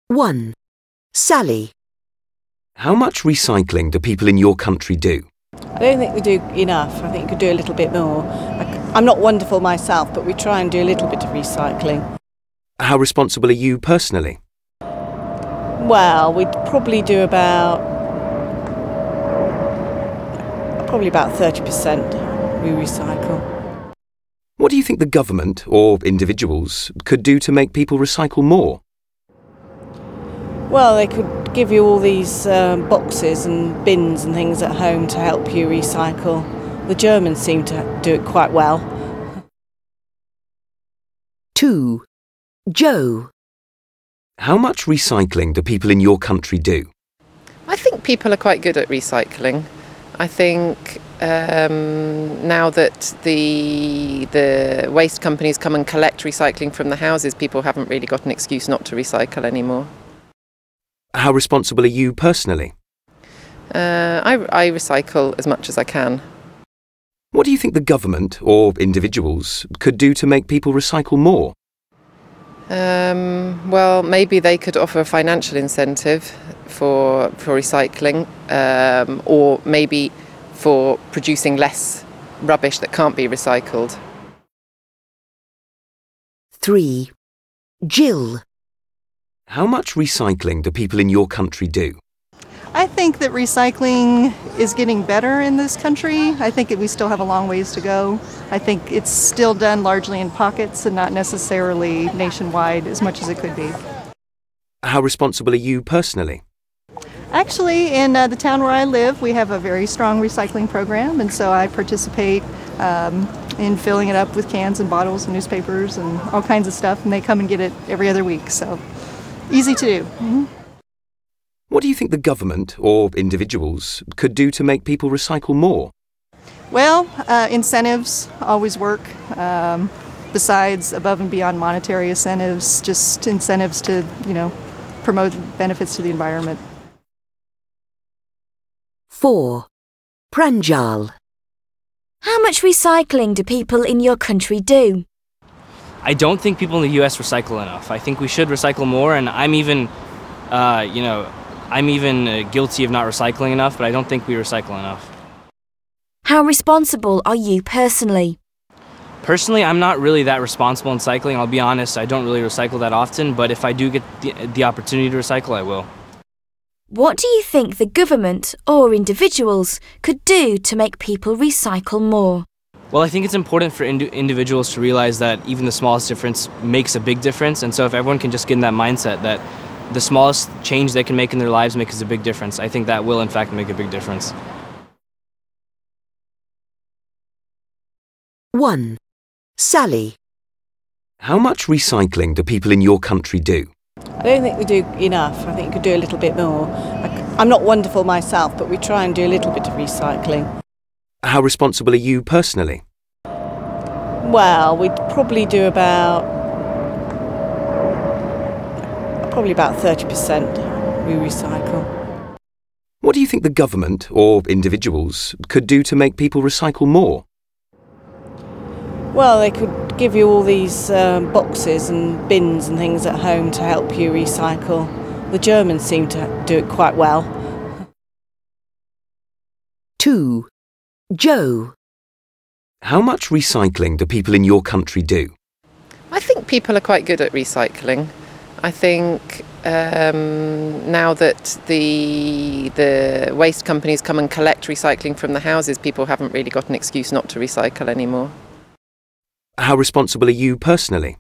1. Sally. How much recycling do people in your country do? I don't think we do enough. I think we could do a little bit more. I'm not wonderful myself, but we try and do a little bit of recycling. How responsible are you personally? Well, we'd probably do about 30% we recycle. What do you think the government or individuals could do to make people recycle more? Well, they could give you all these boxes and bins and things at home to help you recycle. The Germans seem to do it quite well. 2. Joe. How much recycling do people in your country do? I think people are quite good at recycling. I think now that the waste companies come and collect recycling from the houses, people haven't really got an excuse not to recycle anymore. How responsible are you personally? I recycle as much as I can. What do you think the government or individuals could do to make people recycle more? Well, maybe they could offer a financial incentive for recycling, or maybe for producing less rubbish that can't be recycled. 3. Jill. How much recycling do people in your country do? I think that recycling is getting better in this country. I think we still have a long ways to go. I think it's still done largely in pockets and not necessarily nationwide as much as it could be. How responsible are you personally? Actually, in the town where I live, we have a very strong recycling program, and so I participate in filling it up with cans and bottles and newspapers and all kinds of stuff, and they come and get it every other week, so easy to do. Mm-hmm. What do you think the government or individuals could do to make people recycle more? Well, incentives always work. Besides above and beyond monetary incentives, just incentives to, promote benefits to the environment. 4. Pranjal. How much recycling do people in your country do? I don't think people in the US recycle enough. I think we should recycle more, and I'm even guilty of not recycling enough, but I don't think we recycle enough. How responsible are you personally? Personally, I'm not really that responsible in cycling. I'll be honest, I don't really recycle that often, but if I do get the opportunity to recycle, I will. What do you think the government or individuals could do to make people recycle more? Well, I think it's important for individuals to realize that even the smallest difference makes a big difference, and so if everyone can just get in that mindset that the smallest change they can make in their lives makes a big difference, I think that will in fact make a big difference. 1. Sally. How much recycling do people in your country do? I don't think we do enough. I think we could do a little bit more. I'm not wonderful myself, but we try and do a little bit of recycling. How responsible are you personally? Well, we'd probably do about 30% we recycle. What do you think the government or individuals could do to make people recycle more? Well, they could give you all these boxes and bins and things at home to help you recycle. The Germans seem to do it quite well. 2. Joe. How much recycling do people in your country do? I think people are quite good at recycling. I think now that the waste companies come and collect recycling from the houses, people haven't really got an excuse not to recycle anymore. How responsible are you personally?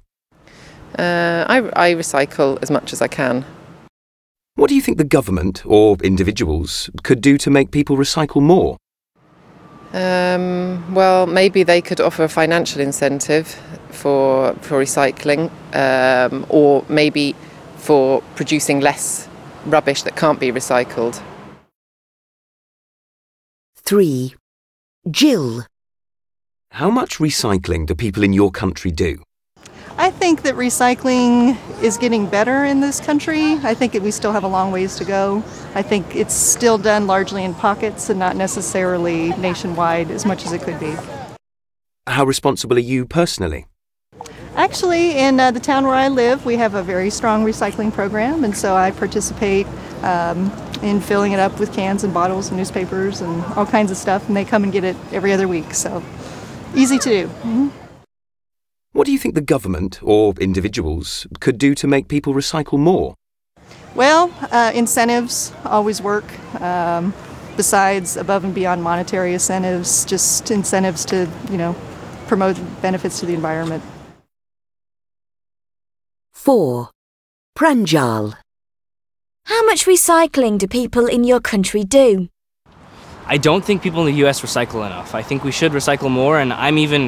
I recycle as much as I can. What do you think the government or individuals could do to make people recycle more? Well, maybe they could offer a financial incentive for recycling, or maybe for producing less rubbish that can't be recycled. 3. Jill. How much recycling do people in your country do? I think that recycling is getting better in this country. I think we still have a long ways to go. I think it's still done largely in pockets and not necessarily nationwide as much as it could be. How responsible are you personally? Actually, in the town where I live, we have a very strong recycling program, and so I participate in filling it up with cans and bottles and newspapers and all kinds of stuff, and they come and get it every other week, so easy to do. What do you think the government or individuals could do to make people recycle more? Well, incentives always work. Besides above and beyond monetary incentives, just incentives to, promote benefits to the environment. 4. Pranjal. How much recycling do people in your country do? I don't think people in the US recycle enough. I think we should recycle more, and I'm even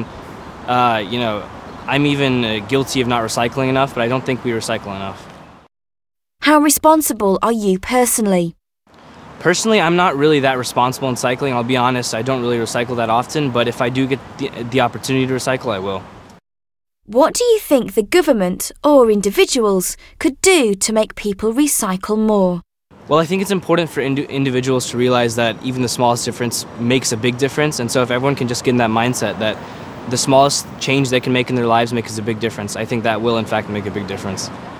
guilty of not recycling enough, but I don't think we recycle enough. How responsible are you personally? Personally, I'm not really that responsible in cycling. I'll be honest, I don't really recycle that often, but if I do get the opportunity to recycle, I will. What do you think the government or individuals could do to make people recycle more? Well, I think it's important for individuals to realize that even the smallest difference makes a big difference, and so if everyone can just get in that mindset that the smallest change they can make in their lives makes a big difference, I think that will in fact make a big difference.